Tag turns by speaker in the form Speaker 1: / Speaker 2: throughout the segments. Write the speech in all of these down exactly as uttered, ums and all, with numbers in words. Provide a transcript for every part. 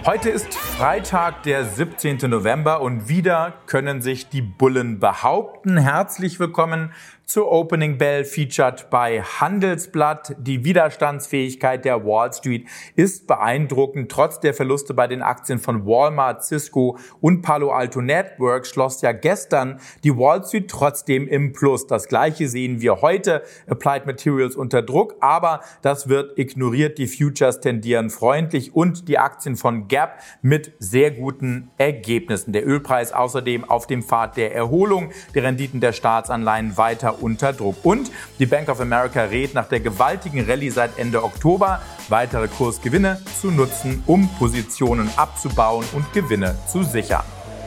Speaker 1: Heute ist Freitag, der siebzehnten November und wieder können sich die Bullen behaupten. Herzlich willkommen zur Opening Bell featured bei Handelsblatt. Die Widerstandsfähigkeit der Wall Street ist beeindruckend. Trotz der Verluste bei den Aktien von Walmart, Cisco und Palo Alto Networks schloss ja gestern die Wall Street trotzdem im Plus. Das Gleiche sehen wir heute. Applied Materials unter Druck, aber das wird ignoriert. Die Futures tendieren freundlich und die Aktien von Gap mit sehr guten Ergebnissen. Der Ölpreis außerdem auf dem Pfad der Erholung. Die Renditen der Staatsanleihen weiter unter Druck. Und die Bank of America rät nach der gewaltigen Rallye seit Ende Oktober, weitere Kursgewinne zu nutzen, um Positionen abzubauen und Gewinne zu sichern.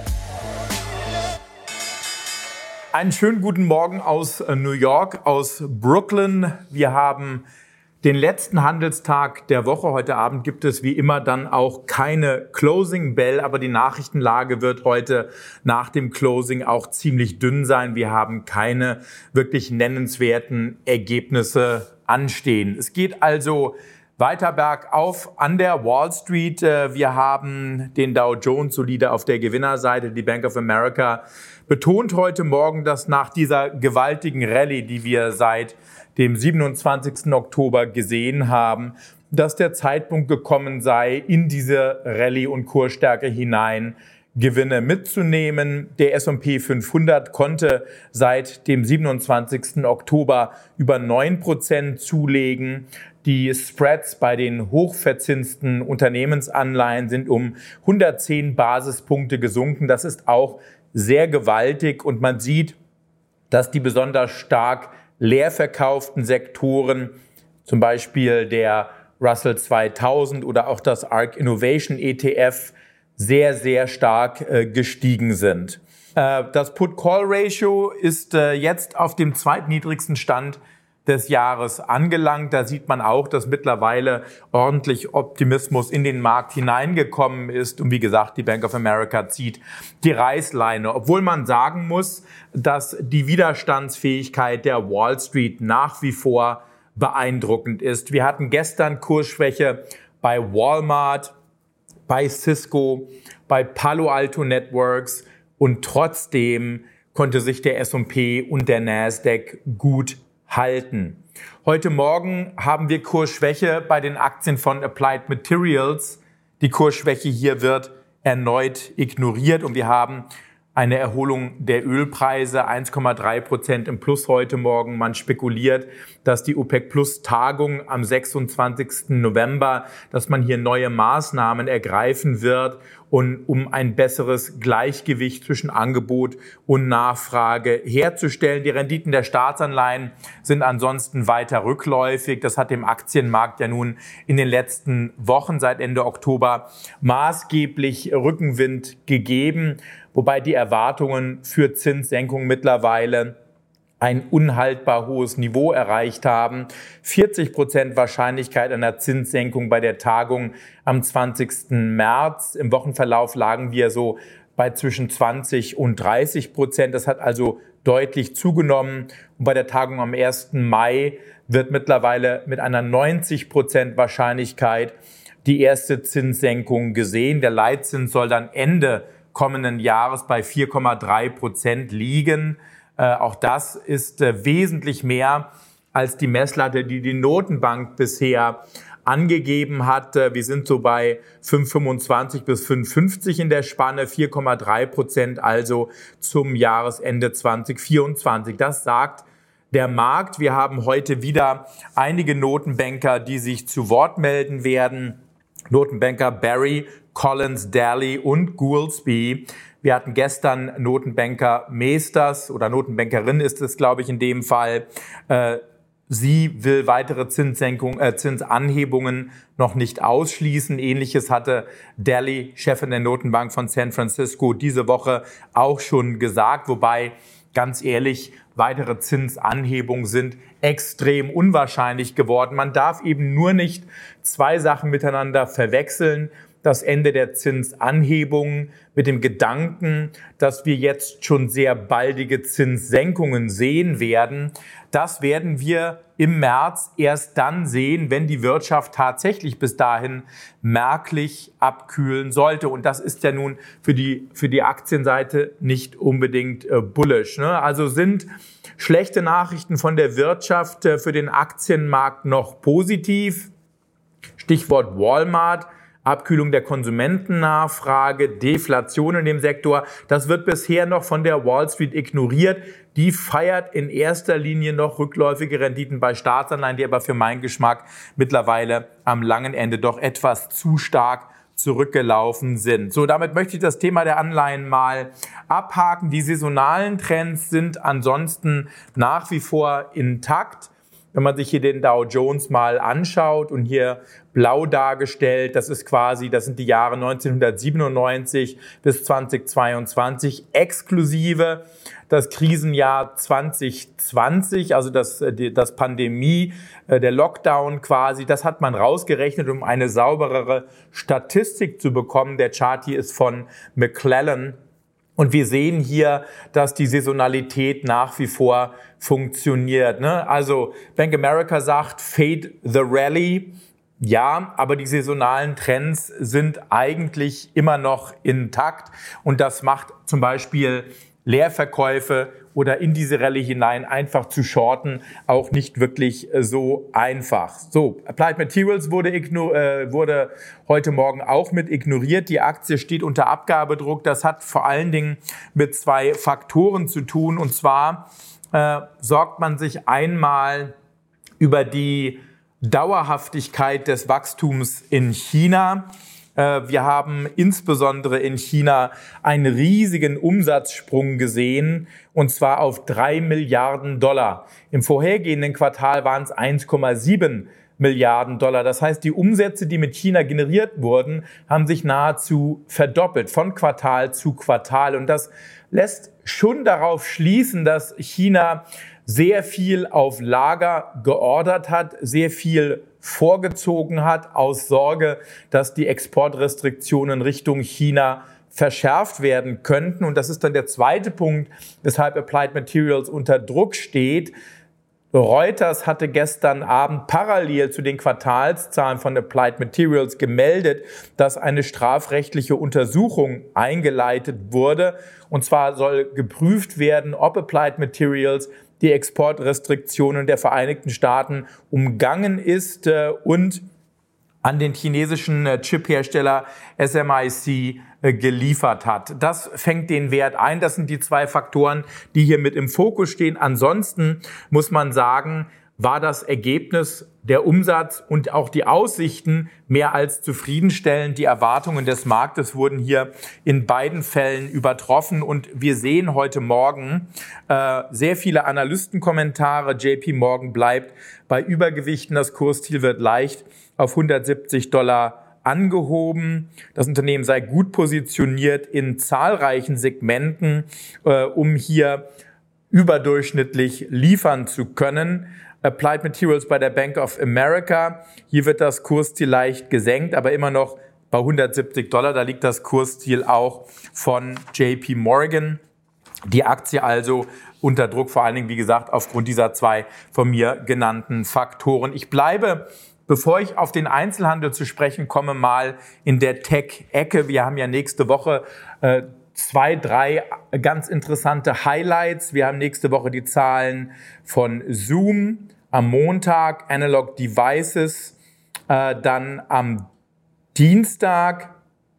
Speaker 1: Einen schönen guten Morgen aus New York, aus Brooklyn. Wir haben den letzten Handelstag der Woche. Heute Abend gibt es wie immer dann auch keine Closing Bell, aber die Nachrichtenlage wird heute nach dem Closing auch ziemlich dünn sein. Wir haben keine wirklich nennenswerten Ergebnisse anstehen. Es geht also weiter bergauf an der Wall Street. Wir haben den Dow Jones solide auf der Gewinnerseite. Die Bank of America betont heute Morgen, dass nach dieser gewaltigen Rallye, die wir seit dem siebenundzwanzigsten Oktober gesehen haben, dass der Zeitpunkt gekommen sei, in diese Rallye und Kursstärke hinein Gewinne mitzunehmen. Der S und P fünfhundert konnte seit dem siebenundzwanzigsten Oktober über neun Prozent zulegen. Die Spreads bei den hochverzinsten Unternehmensanleihen sind um hundertzehn Basispunkte gesunken. Das ist auch sehr gewaltig und man sieht, dass die besonders stark leer verkauften Sektoren, zum Beispiel der Russell zweitausend oder auch das A R K Innovation E T F, sehr, sehr stark äh, gestiegen sind. Äh, das Put-Call-Ratio ist äh, jetzt auf dem zweitniedrigsten Stand des Jahres angelangt. Da sieht man auch, dass mittlerweile ordentlich Optimismus in den Markt hineingekommen ist. Und wie gesagt, die Bank of America zieht die Reißleine. Obwohl man sagen muss, dass die Widerstandsfähigkeit der Wall Street nach wie vor beeindruckend ist. Wir hatten gestern Kursschwäche bei Walmart, bei Cisco, bei Palo Alto Networks und trotzdem konnte sich der S und P und der Nasdaq gut halten. Heute Morgen haben wir Kursschwäche bei den Aktien von Applied Materials. Die Kursschwäche hier wird erneut ignoriert und wir haben eine Erholung der Ölpreise, eins Komma drei Prozent im Plus heute Morgen. Man spekuliert, dass die OPEC-Plus-Tagung am sechsundzwanzigsten November, dass man hier neue Maßnahmen ergreifen wird, und um ein besseres Gleichgewicht zwischen Angebot und Nachfrage herzustellen. Die Renditen der Staatsanleihen sind ansonsten weiter rückläufig. Das hat dem Aktienmarkt ja nun in den letzten Wochen seit Ende Oktober maßgeblich Rückenwind gegeben, wobei die Erwartungen für Zinssenkungen mittlerweile ein unhaltbar hohes Niveau erreicht haben. vierzig Prozent Wahrscheinlichkeit einer Zinssenkung bei der Tagung am zwanzigsten März. Im Wochenverlauf lagen wir so bei zwischen zwanzig und dreißig Prozent. Das hat also deutlich zugenommen. Und bei der Tagung am ersten Mai wird mittlerweile mit einer neunzig Prozent Wahrscheinlichkeit die erste Zinssenkung gesehen. Der Leitzins soll dann Ende kommenden Jahres bei vier Komma drei Prozent liegen. Äh, auch das ist äh, wesentlich mehr als die Messlatte, die die Notenbank bisher angegeben hat. Äh, wir sind so bei fünf Komma fünfundzwanzig bis fünf Komma fünfzig in der Spanne, vier Komma drei Prozent also zum Jahresende zwanzig vierundzwanzig. Das sagt der Markt. Wir haben heute wieder einige Notenbanker, die sich zu Wort melden werden. Notenbanker Barry, Collins, Daly und Goolsbee. Wir hatten gestern Notenbanker Meesters oder Notenbankerin ist es, glaube ich, in dem Fall. Äh, sie will weitere Zinssenkungen, äh, Zinsanhebungen noch nicht ausschließen. Ähnliches hatte Daly, Chefin der Notenbank von San Francisco, diese Woche auch schon gesagt. Wobei, ganz ehrlich, weitere Zinsanhebungen sind extrem unwahrscheinlich geworden. Man darf eben nur nicht zwei Sachen miteinander verwechseln. das Ende der Zinsanhebungen mit dem Gedanken, dass wir jetzt schon sehr baldige Zinssenkungen sehen werden. Das werden wir im März erst dann sehen, wenn die Wirtschaft tatsächlich bis dahin merklich abkühlen sollte. Und das ist ja nun für die, für die Aktienseite nicht unbedingt äh, bullish, ne? Also sind schlechte Nachrichten von der Wirtschaft äh, für den Aktienmarkt noch positiv? Stichwort Walmart. Abkühlung der Konsumentennachfrage, Deflation in dem Sektor, das wird bisher noch von der Wall Street ignoriert. Die feiert in erster Linie noch rückläufige Renditen bei Staatsanleihen, die aber für meinen Geschmack mittlerweile am langen Ende doch etwas zu stark zurückgelaufen sind. So, damit möchte ich das Thema der Anleihen mal abhaken. Die saisonalen Trends sind ansonsten nach wie vor intakt. Wenn man sich hier den Dow Jones mal anschaut und hier blau dargestellt, das ist quasi, das sind die Jahre neunzehnhundertsiebenundneunzig bis zweitausendzweiundzwanzig exklusive das Krisenjahr zwanzig zwanzig, also das, das Pandemie, der Lockdown quasi, das hat man rausgerechnet, um eine sauberere Statistik zu bekommen. Der Chart hier ist von McClellan. Und wir sehen hier, dass die Saisonalität nach wie vor funktioniert, ne? Also Bank of America sagt, fade the rally. Ja, aber die saisonalen Trends sind eigentlich immer noch intakt. Und das macht zum Beispiel Leerverkäufe oder in diese Rallye hinein einfach zu shorten auch nicht wirklich so einfach. So, Applied Materials wurde, igno- äh, wurde heute Morgen auch mit ignoriert. Die Aktie steht unter Abgabedruck. Das hat vor allen Dingen mit zwei Faktoren zu tun. Und zwar äh, sorgt man sich einmal über die Dauerhaftigkeit des Wachstums in China. Wir haben insbesondere in China einen riesigen Umsatzsprung gesehen, und zwar auf drei Milliarden Dollar. Im vorhergehenden Quartal waren es eins Komma sieben Milliarden Dollar. Das heißt, die Umsätze, die mit China generiert wurden, haben sich nahezu verdoppelt von Quartal zu Quartal. Und das lässt schon darauf schließen, dass China sehr viel auf Lager geordert hat, sehr viel vorgezogen hat aus Sorge, dass die Exportrestriktionen Richtung China verschärft werden könnten. Und das ist dann der zweite Punkt, weshalb Applied Materials unter Druck steht. Reuters hatte gestern Abend parallel zu den Quartalszahlen von Applied Materials gemeldet, dass eine strafrechtliche Untersuchung eingeleitet wurde. Und zwar soll geprüft werden, ob Applied Materials die Exportrestriktionen der Vereinigten Staaten umgangen ist äh, und an den chinesischen äh, Chiphersteller S M I C äh, geliefert hat. Das fängt den Wert ein. Das sind die zwei Faktoren, die hier mit im Fokus stehen. Ansonsten muss man sagen, war das Ergebnis, der Umsatz und auch die Aussichten mehr als zufriedenstellend. Die Erwartungen des Marktes wurden hier in beiden Fällen übertroffen. Und wir sehen heute Morgen äh, sehr viele Analystenkommentare. J P Morgan bleibt bei Übergewichten. Das Kursziel wird leicht auf hundertsiebzig Dollar angehoben. Das Unternehmen sei gut positioniert in zahlreichen Segmenten, äh, um hier überdurchschnittlich liefern zu können. Applied Materials bei der Bank of America. Hier wird das Kursziel leicht gesenkt, aber immer noch bei hundertsiebzig Dollar. Da liegt das Kursziel auch von J P Morgan. Die Aktie also unter Druck, vor allen Dingen, wie gesagt, aufgrund dieser zwei von mir genannten Faktoren. Ich bleibe, bevor ich auf den Einzelhandel zu sprechen komme, mal in der Tech-Ecke. Wir haben ja nächste Woche äh, zwei, drei ganz interessante Highlights. Wir haben nächste Woche die Zahlen von Zoom, am Montag Analog Devices, äh, dann am Dienstag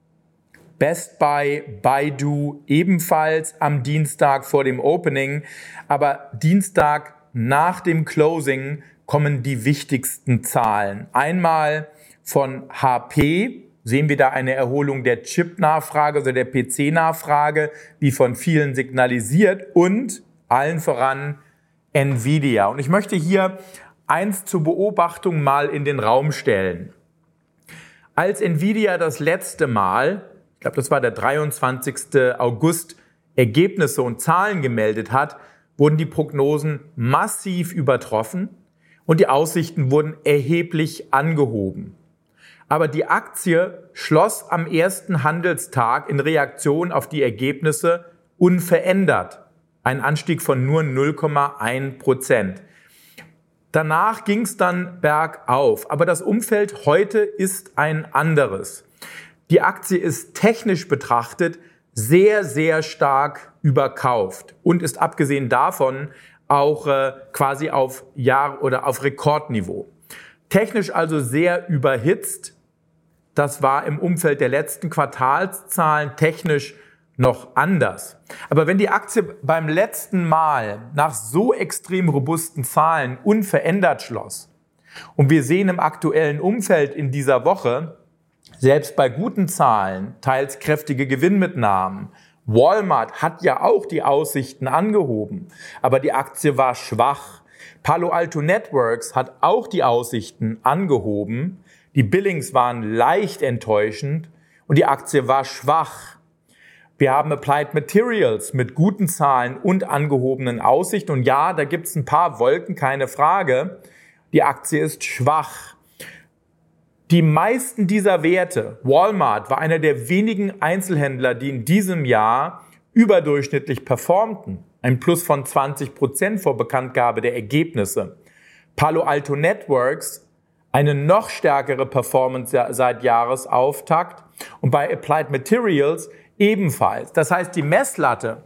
Speaker 1: Best Buy, Baidu ebenfalls am Dienstag vor dem Opening. Aber Dienstag nach dem Closing kommen die wichtigsten Zahlen. Einmal von H P. Sehen wir da eine Erholung der Chip-Nachfrage, also der P C-Nachfrage, wie von vielen signalisiert, und allen voran Nvidia. Und ich möchte hier eins zur Beobachtung mal in den Raum stellen. Als Nvidia das letzte Mal, ich glaube, das war der dreiundzwanzigsten August, Ergebnisse und Zahlen gemeldet hat, wurden die Prognosen massiv übertroffen und die Aussichten wurden erheblich angehoben. Aber die Aktie schloss am ersten Handelstag in Reaktion auf die Ergebnisse unverändert. Ein Anstieg von nur null Komma eins Prozent. Danach ging es dann bergauf. Aber das Umfeld heute ist ein anderes. Die Aktie ist technisch betrachtet sehr, sehr stark überkauft und ist abgesehen davon auch äh, quasi auf Jahr- oder auf Rekordniveau. Technisch also sehr überhitzt. Das war im Umfeld der letzten Quartalszahlen technisch noch anders. Aber wenn die Aktie beim letzten Mal nach so extrem robusten Zahlen unverändert schloss und wir sehen im aktuellen Umfeld in dieser Woche, selbst bei guten Zahlen, teils kräftige Gewinnmitnahmen. Walmart hat ja auch die Aussichten angehoben, aber die Aktie war schwach. Palo Alto Networks hat auch die Aussichten angehoben. Die Billings waren leicht enttäuschend und die Aktie war schwach. Wir haben Applied Materials mit guten Zahlen und angehobenen Aussichten. Und ja, da gibt es ein paar Wolken, keine Frage. Die Aktie ist schwach. Die meisten dieser Werte, Walmart war einer der wenigen Einzelhändler, die in diesem Jahr überdurchschnittlich performten. Ein Plus von zwanzig Prozent vor Bekanntgabe der Ergebnisse. Palo Alto Networks, eine noch stärkere Performance seit Jahresauftakt. Und bei Applied Materials ebenfalls. Das heißt, die Messlatte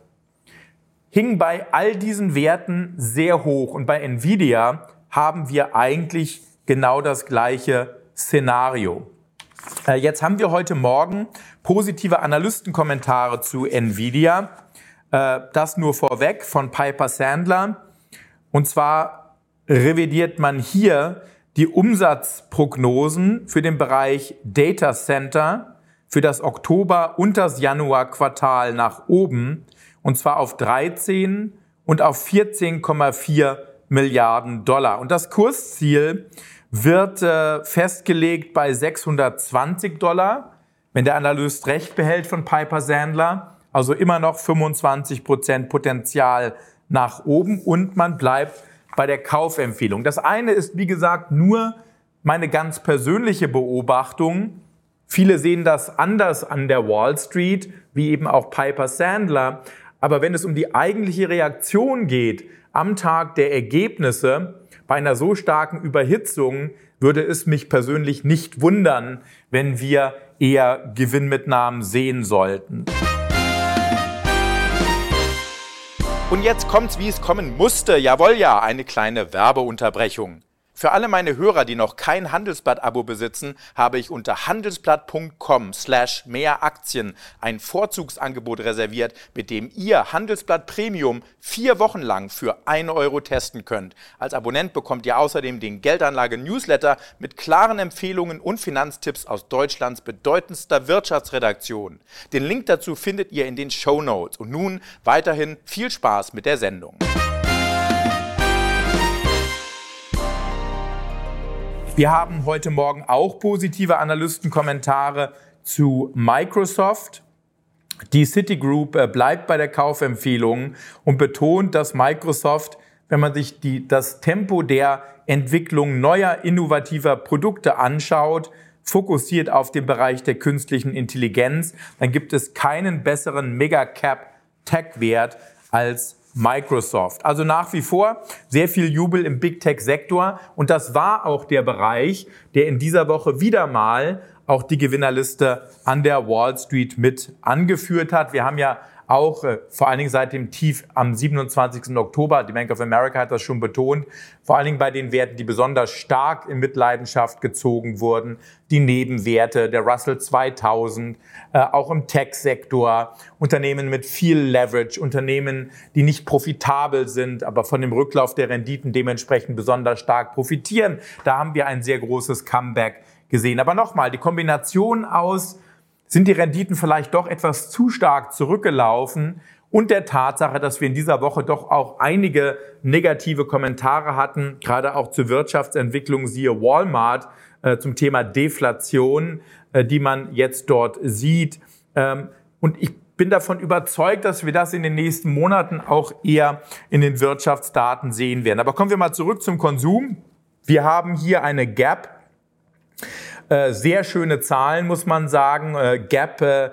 Speaker 1: hing bei all diesen Werten sehr hoch. Und bei Nvidia haben wir eigentlich genau das gleiche Szenario. Äh, jetzt haben wir heute Morgen positive Analystenkommentare zu Nvidia. Äh, das nur vorweg von Piper Sandler. Und zwar revidiert man hier die Umsatzprognosen für den Bereich Data Center für das Oktober- und das Januar-Quartal nach oben. Und zwar auf dreizehn und auf vierzehn Komma vier Milliarden Dollar. Und das Kursziel wird äh, festgelegt bei sechshundertzwanzig Dollar, wenn der Analyst recht behält von Piper Sandler. Also immer noch fünfundzwanzig Prozent Potenzial nach oben und man bleibt bei der Kaufempfehlung. Das eine ist, wie gesagt, nur meine ganz persönliche Beobachtung. Viele sehen das anders an der Wall Street, wie eben auch Piper Sandler. Aber wenn es um die eigentliche Reaktion geht am Tag der Ergebnisse, bei einer so starken Überhitzung würde es mich persönlich nicht wundern, wenn wir eher Gewinnmitnahmen sehen sollten.
Speaker 2: Und jetzt kommt's, wie es kommen musste. Jawohl, ja, eine kleine Werbeunterbrechung. Für alle meine Hörer, die noch kein Handelsblatt-Abo besitzen, habe ich unter handelsblatt punkt com slash mehr Aktien ein Vorzugsangebot reserviert, mit dem ihr Handelsblatt Premium vier Wochen lang für ein Euro testen könnt. Als Abonnent bekommt ihr außerdem den Geldanlage-Newsletter mit klaren Empfehlungen und Finanztipps aus Deutschlands bedeutendster Wirtschaftsredaktion. Den Link dazu findet ihr in den Shownotes. Und nun weiterhin viel Spaß mit der Sendung.
Speaker 1: Wir haben heute Morgen auch positive Analystenkommentare zu Microsoft. Die Citigroup bleibt bei der Kaufempfehlung und betont, dass Microsoft, wenn man sich die, das Tempo der Entwicklung neuer, innovativer Produkte anschaut, fokussiert auf den Bereich der künstlichen Intelligenz, dann gibt es keinen besseren Mega-Cap-Tech-Wert als Microsoft. Also nach wie vor sehr viel Jubel im Big-Tech-Sektor und das war auch der Bereich, der in dieser Woche wieder mal auch die Gewinnerliste an der Wall Street mit angeführt hat. Wir haben ja auch äh, vor allen Dingen seit dem Tief am siebenundzwanzigsten Oktober, die Bank of America hat das schon betont, vor allen Dingen bei den Werten, die besonders stark in Mitleidenschaft gezogen wurden, die Nebenwerte, der Russell zweitausend, äh, auch im Tech-Sektor, Unternehmen mit viel Leverage, Unternehmen, die nicht profitabel sind, aber von dem Rücklauf der Renditen dementsprechend besonders stark profitieren. Da haben wir ein sehr großes Comeback gesehen. Aber nochmal, die Kombination aus, sind die Renditen vielleicht doch etwas zu stark zurückgelaufen und der Tatsache, dass wir in dieser Woche doch auch einige negative Kommentare hatten, gerade auch zur Wirtschaftsentwicklung, siehe Walmart, äh, zum Thema Deflation, äh, die man jetzt dort sieht. Ähm, und ich bin davon überzeugt, dass wir das in den nächsten Monaten auch eher in den Wirtschaftsdaten sehen werden. Aber kommen wir mal zurück zum Konsum. Wir haben hier eine Gap Äh, sehr schöne Zahlen, muss man sagen. Äh, Gap äh,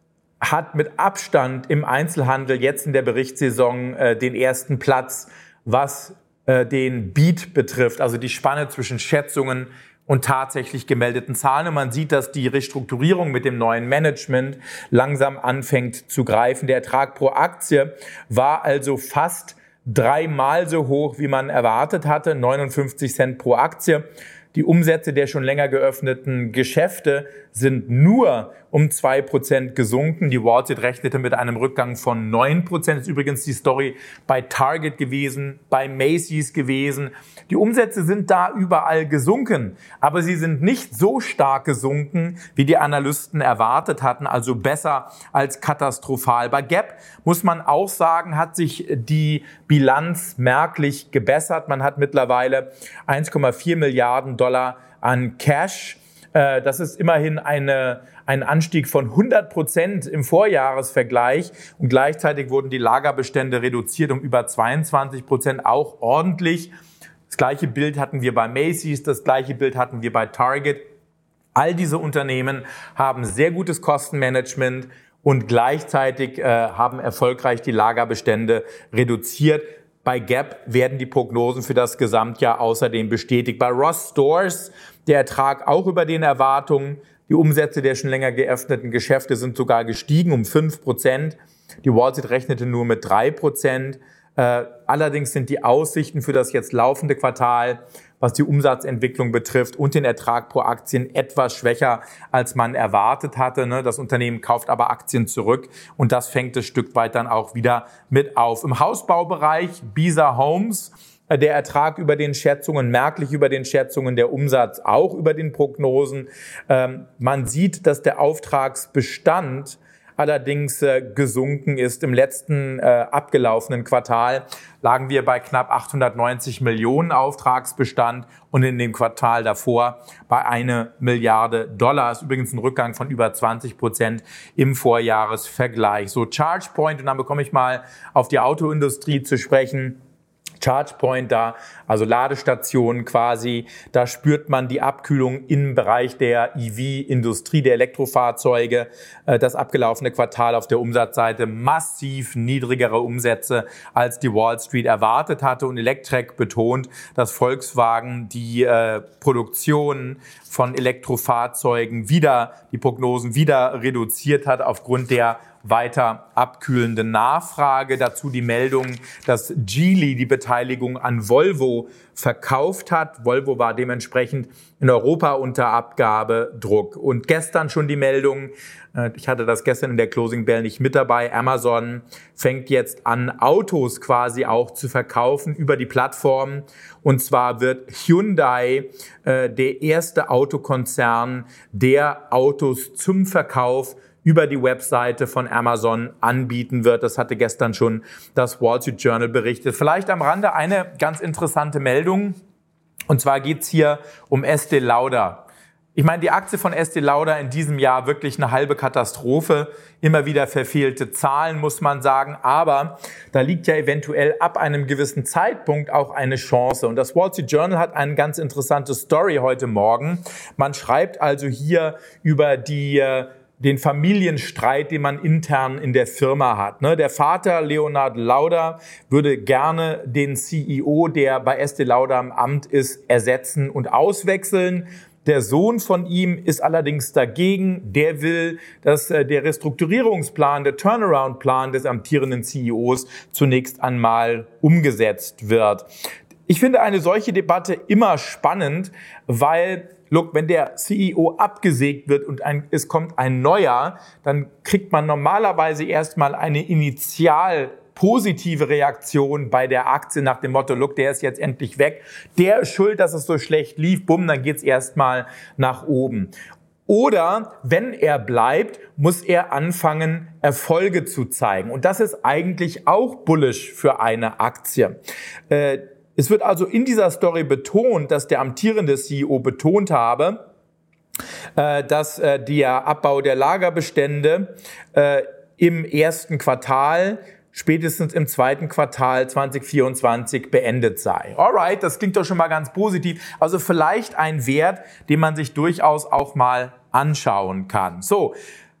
Speaker 1: hat mit Abstand im Einzelhandel jetzt in der Berichtssaison äh, den ersten Platz, was äh, den Beat betrifft, also die Spanne zwischen Schätzungen und tatsächlich gemeldeten Zahlen. Und man sieht, dass die Restrukturierung mit dem neuen Management langsam anfängt zu greifen. Der Ertrag pro Aktie war also fast dreimal so hoch, wie man erwartet hatte, neunundfünfzig Cent pro Aktie. Die Umsätze der schon länger geöffneten Geschäfte sind nur um zwei Prozent gesunken. Die Wall Street rechnete mit einem Rückgang von neun Prozent. Das ist übrigens die Story bei Target gewesen, bei Macy's gewesen. Die Umsätze sind da überall gesunken, aber sie sind nicht so stark gesunken, wie die Analysten erwartet hatten, also besser als katastrophal. Bei Gap muss man auch sagen, hat sich die Bilanz merklich gebessert. Man hat mittlerweile eins Komma vier Milliarden Dollar an Cash. Das ist immerhin eine, ein Anstieg von hundert Prozent im Vorjahresvergleich und gleichzeitig wurden die Lagerbestände reduziert um über zweiundzwanzig Prozent, auch ordentlich. Das gleiche Bild hatten wir bei Macy's, das gleiche Bild hatten wir bei Target. All diese Unternehmen haben sehr gutes Kostenmanagement und gleichzeitig äh, haben erfolgreich die Lagerbestände reduziert. Bei Gap werden die Prognosen für das Gesamtjahr außerdem bestätigt. Bei Ross Stores der Ertrag auch über den Erwartungen. Die Umsätze der schon länger geöffneten Geschäfte sind sogar gestiegen um fünf Prozent. Die Wall Street rechnete nur mit drei Prozent. Äh, allerdings sind die Aussichten für das jetzt laufende Quartal, was die Umsatzentwicklung betrifft und den Ertrag pro Aktien etwas schwächer, als man erwartet hatte. Ne? Das Unternehmen kauft aber Aktien zurück und das fängt das Stück weit dann auch wieder mit auf. Im Hausbaubereich Beazer Homes, äh, der Ertrag über den Schätzungen, merklich über den Schätzungen, der Umsatz auch über den Prognosen. Ähm, man sieht, dass der Auftragsbestand allerdings äh, gesunken ist. Im letzten äh, abgelaufenen Quartal lagen wir bei knapp achthundertneunzig Millionen Auftragsbestand und in dem Quartal davor bei eine Milliarde Dollar. Das ist übrigens ein Rückgang von über zwanzig Prozent im Vorjahresvergleich. So ChargePoint, und dann bekomme ich mal auf die Autoindustrie zu sprechen. ChargePoint da, also Ladestationen quasi, da spürt man die Abkühlung im Bereich der E V-Industrie, der Elektrofahrzeuge. Das abgelaufene Quartal auf der Umsatzseite massiv niedrigere Umsätze, als die Wall Street erwartet hatte. Und Electrek betont, dass Volkswagen die äh, Produktion von Elektrofahrzeugen wieder, die Prognosen wieder reduziert hat aufgrund der weiter abkühlende Nachfrage. Dazu die Meldung, dass Geely die Beteiligung an Volvo verkauft hat. Volvo war dementsprechend in Europa unter Abgabedruck. Und gestern schon die Meldung, ich hatte das gestern in der Closing Bell nicht mit dabei, Amazon fängt jetzt an, Autos quasi auch zu verkaufen über die Plattform. Und zwar wird Hyundai äh, der erste Autokonzern, der Autos zum Verkauf über die Webseite von Amazon anbieten wird. Das hatte gestern schon das Wall Street Journal berichtet. Vielleicht am Rande eine ganz interessante Meldung. Und zwar geht's hier um Estée Lauder. Ich meine, die Aktie von Estée Lauder in diesem Jahr wirklich eine halbe Katastrophe. Immer wieder verfehlte Zahlen, muss man sagen. Aber da liegt ja eventuell ab einem gewissen Zeitpunkt auch eine Chance. Und das Wall Street Journal hat eine ganz interessante Story heute Morgen. Man schreibt also hier über die den Familienstreit, den man intern in der Firma hat. Der Vater, Leonard Lauder, würde gerne den C E O, der bei Estée Lauder im Amt ist, ersetzen und auswechseln. Der Sohn von ihm ist allerdings dagegen. Der will, dass der Restrukturierungsplan, der Turnaround-Plan des amtierenden C E Os zunächst einmal umgesetzt wird. Ich finde eine solche Debatte immer spannend, weil Look, wenn der C E O abgesägt wird und ein, es kommt ein neuer, dann kriegt man normalerweise erstmal eine initial positive Reaktion bei der Aktie nach dem Motto, look, der ist jetzt endlich weg, der ist schuld, dass es so schlecht lief, bumm, dann geht's erstmal nach oben. Oder wenn er bleibt, muss er anfangen, Erfolge zu zeigen. Und das ist eigentlich auch bullish für eine Aktie. Äh, Es wird also in dieser Story betont, dass der amtierende C E O betont habe, dass der Abbau der Lagerbestände im ersten Quartal spätestens im zweiten Quartal zwanzig vierundzwanzig beendet sei. Alright, das klingt doch schon mal ganz positiv. Also vielleicht ein Wert, den man sich durchaus auch mal anschauen kann. So,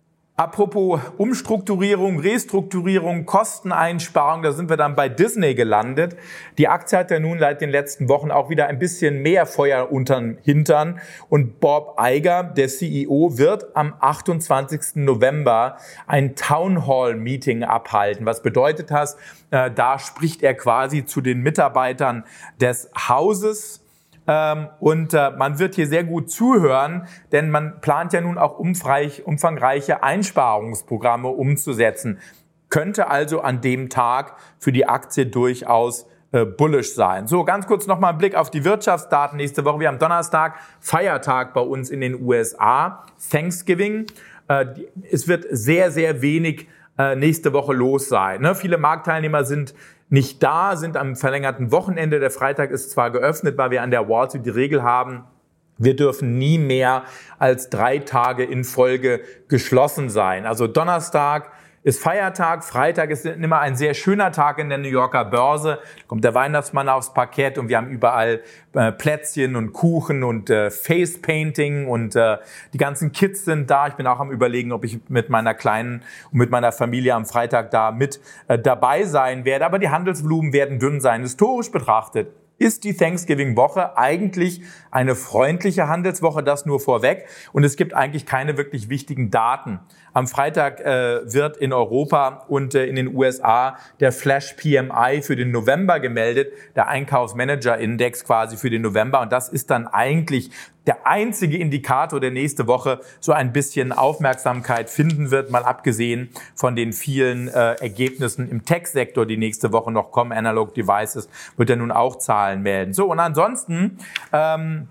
Speaker 1: apropos Umstrukturierung, Restrukturierung, Kosteneinsparung, da sind wir dann bei Disney gelandet. Die Aktie hat ja nun seit den letzten Wochen auch wieder ein bisschen mehr Feuer unterm Hintern. Und Bob Iger, der C E O, wird am achtundzwanzigsten November ein Town Hall Meeting abhalten. Was bedeutet das? Äh, da spricht er quasi zu den Mitarbeitern des Hauses. Ähm, und äh, man wird hier sehr gut zuhören, denn man plant ja nun auch umfreich, umfangreiche Einsparungsprogramme umzusetzen. Könnte also an dem Tag für die Aktie durchaus äh, bullish sein. So, ganz kurz nochmal ein Blick auf die Wirtschaftsdaten nächste Woche. Wir haben Donnerstag, Feiertag bei uns in den U S A, Thanksgiving. Äh, die, es wird sehr, sehr wenig äh, nächste Woche los sein. Ne? Viele Marktteilnehmer sind nicht da, sind am verlängerten Wochenende. Der Freitag ist zwar geöffnet, weil wir an der Wall Street die Regel haben, wir dürfen nie mehr als drei Tage in Folge geschlossen sein. Also Donnerstag ist Feiertag, Freitag ist immer ein sehr schöner Tag in der New Yorker Börse. Da kommt der Weihnachtsmann aufs Parkett und wir haben überall äh, Plätzchen und Kuchen und äh, Face-Painting und äh, die ganzen Kids sind da. Ich bin auch am Überlegen, ob ich mit meiner Kleinen und mit meiner Familie am Freitag da mit äh, dabei sein werde. Aber die Handelsvolumen werden dünn sein. Historisch betrachtet ist die Thanksgiving-Woche eigentlich eine freundliche Handelswoche, das nur vorweg. Und es gibt eigentlich keine wirklich wichtigen Daten. Am Freitag äh, wird in Europa und äh, in den U S A der Flash P M I für den November gemeldet, der Einkaufsmanager-Index quasi für den November. Und das ist dann eigentlich der einzige Indikator, der nächste Woche so ein bisschen Aufmerksamkeit finden wird, mal abgesehen von den vielen äh, Ergebnissen im Tech-Sektor, die nächste Woche noch kommen. Analog Devices wird ja nun auch Zahlen melden. So, und ansonsten ähm,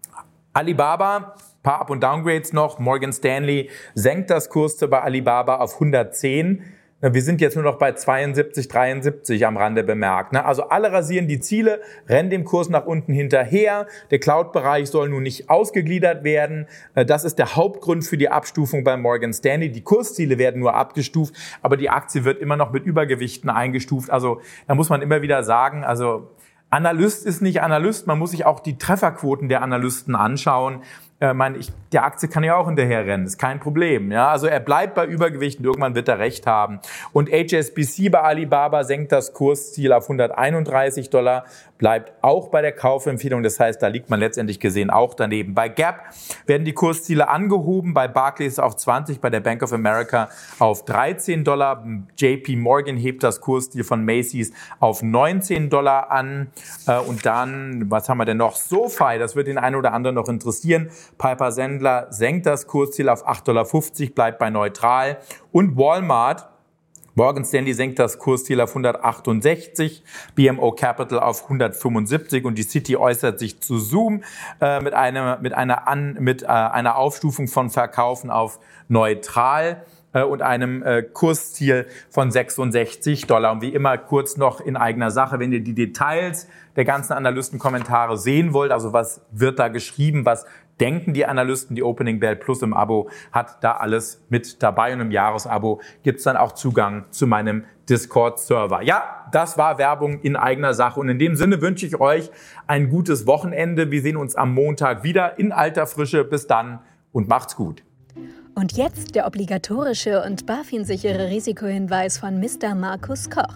Speaker 1: Alibaba, paar Up- und Downgrades noch. Morgan Stanley senkt das Kursziel bei Alibaba auf hundertzehn. Wir sind jetzt nur noch bei zweiundsiebzig, dreiundsiebzig am Rande bemerkt. Also alle rasieren die Ziele, rennen dem Kurs nach unten hinterher. Der Cloud-Bereich soll nun nicht ausgegliedert werden. Das ist der Hauptgrund für die Abstufung bei Morgan Stanley. Die Kursziele werden nur abgestuft, aber die Aktie wird immer noch mit Übergewichten eingestuft. Also da muss man immer wieder sagen, also Analyst ist nicht Analyst. Man muss sich auch die Trefferquoten der Analysten anschauen. Äh, meine ich, der Aktie kann ja auch hinterher rennen, ist kein Problem. Ja, also er bleibt bei Übergewichten, irgendwann wird er recht haben. Und H S B C bei Alibaba senkt das Kursziel auf hunderteinunddreißig Dollar, bleibt auch bei der Kaufempfehlung. Das heißt, da liegt man letztendlich gesehen auch daneben. Bei Gap werden die Kursziele angehoben, bei Barclays auf zwanzig, bei der Bank of America auf dreizehn Dollar. J P Morgan hebt das Kursziel von Macy's auf neunzehn Dollar an. Äh, und dann, was haben wir denn noch? SoFi, das wird den einen oder anderen noch interessieren. Piper Sandler senkt das Kursziel auf acht Komma fünfzig Dollar, bleibt bei neutral. Und Walmart, Morgan Stanley senkt das Kursziel auf hundertachtundsechzig, B M O Capital auf hundertfünfundsiebzig und die Citi äußert sich zu Zoom äh, mit einer mit einer an mit äh, einer Aufstufung von Verkaufen auf neutral äh, und einem äh, Kursziel von sechsundsechzig Dollar. Und wie immer kurz noch in eigener Sache, wenn ihr die Details der ganzen Analystenkommentare sehen wollt, also was wird da geschrieben, was denken die Analysten, die Opening Bell Plus im Abo hat da alles mit dabei und im Jahresabo gibt's dann auch Zugang zu meinem Discord-Server. Ja, das war Werbung in eigener Sache und in dem Sinne wünsche ich euch ein gutes Wochenende. Wir sehen uns am Montag wieder in alter Frische. Bis dann und macht's gut.
Speaker 3: Und jetzt der obligatorische und BaFin-sichere Risikohinweis von Mister Markus Koch.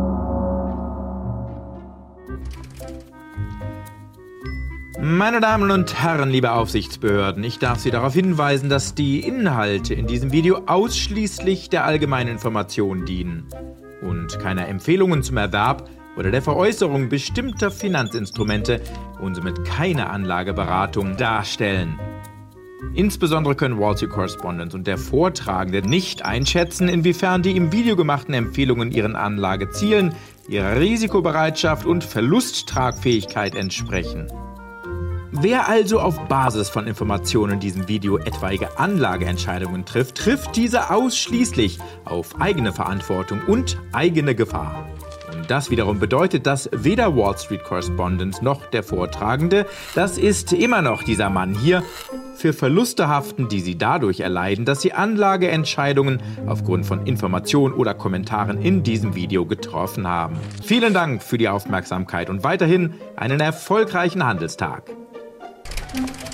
Speaker 2: Meine Damen und Herren, liebe Aufsichtsbehörden, ich darf Sie darauf hinweisen, dass die Inhalte in diesem Video ausschließlich der allgemeinen Information dienen und keine Empfehlungen zum Erwerb oder der Veräußerung bestimmter Finanzinstrumente und somit keine Anlageberatung darstellen. Insbesondere können Wall Street Correspondent und der Vortragende nicht einschätzen, inwiefern die im Video gemachten Empfehlungen ihren Anlagezielen, ihrer Risikobereitschaft und Verlusttragfähigkeit entsprechen. Wer also auf Basis von Informationen in diesem Video etwaige Anlageentscheidungen trifft, trifft diese ausschließlich auf eigene Verantwortung und eigene Gefahr. Und
Speaker 1: Das wiederum bedeutet, dass weder Wall Street Correspondent noch der Vortragende, das ist immer noch dieser Mann hier, für Verluste haften, die sie dadurch erleiden, dass sie Anlageentscheidungen aufgrund von Informationen oder Kommentaren in diesem Video getroffen haben. Vielen Dank für die Aufmerksamkeit und weiterhin einen erfolgreichen Handelstag.